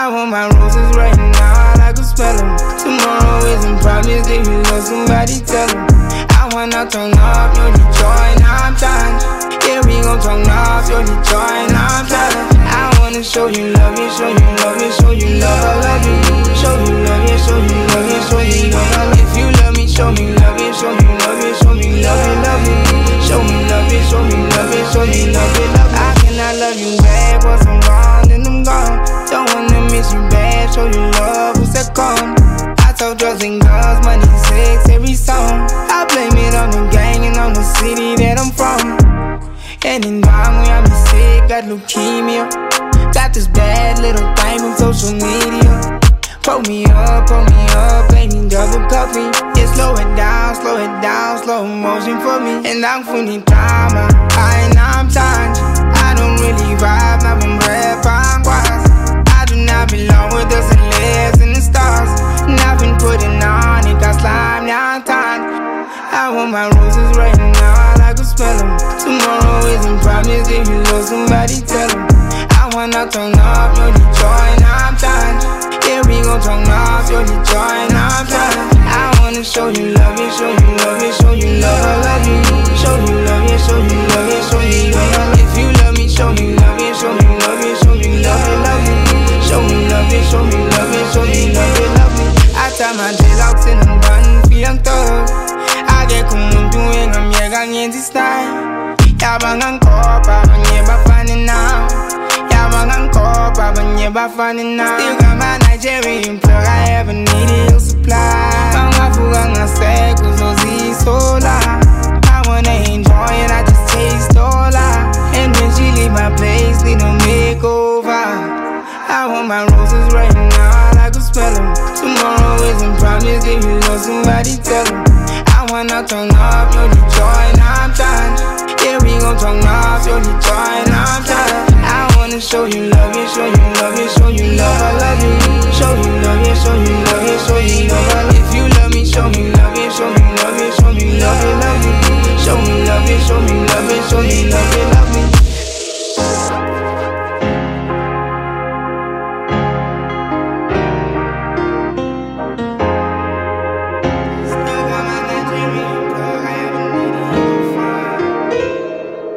I want my roses right now, I could smell them. Tomorrow isn't promised, if you love somebody, tell them. I wanna turn up, you're the joy, now I'm tired. Yeah, we gon' turn up, you're the joy, now I'm tired. I wanna show you love, you show you love, you show you love, I love you. Show you love, you show you love, you show you love. If you love me, show me love, you show you love, you show me love, you love you. Show me love, you show me love, you show me love, you love. I cannot love you bad, once I'm gone, then I'm gone. Don't wanna miss you bad, show you love, what's that called? I told drugs and girls, money, sex, every song. I blame it on the gang and on the city that I'm from. And in time when I be sick, got leukemia. Got this bad little thing from social media. Pull me up, play me double coffee. Yeah, slow it down, slow motion for me. And I'm funny drama, I'm tired. I don't really vibe, now I'm rap, I'm wise. I do not belong with the celebs and the stars. And I've been putting on, it got slime, now I'm tired. I want my roses right now, I could smell them. Tomorrow isn't promised, if you love somebody, tell them. I wanna turn up, you're the joy, now I'm tired. Yeah, we gon' turn up, you're the joy, now I'm tired. I wanna show you love, you show you love, you show you love, I love you. Show you love, you show you love, you show you love. If you love me, show me love, you show me love, you show me love, I love you. Show me love, you show me love, you show me love, you love me. I tie my dreadlocks in a bun, feel I'm thug. I get kumuntu engamyeka ngenza style. Yabanga ngikopa, abanye bafana now. Yabanga ngikopa, abanye bafana now. Still got my Nigerian plug, I ever needed your supply. Angafuka ngaseko uzozisola. I wanna enjoy it, I just taste all I. And when she leave my place, need a makeover. I want my roses right now, I could smell them. Tomorrow isn't promised, if you love somebody, tell them. I wanna turn up, you're the joy, now I'm tired. Yeah, we gon' turn up, you're the joy, now I'm tired. I wanna show you love, you show you love, you show you love, I love you. Show you love, you show you love, you show you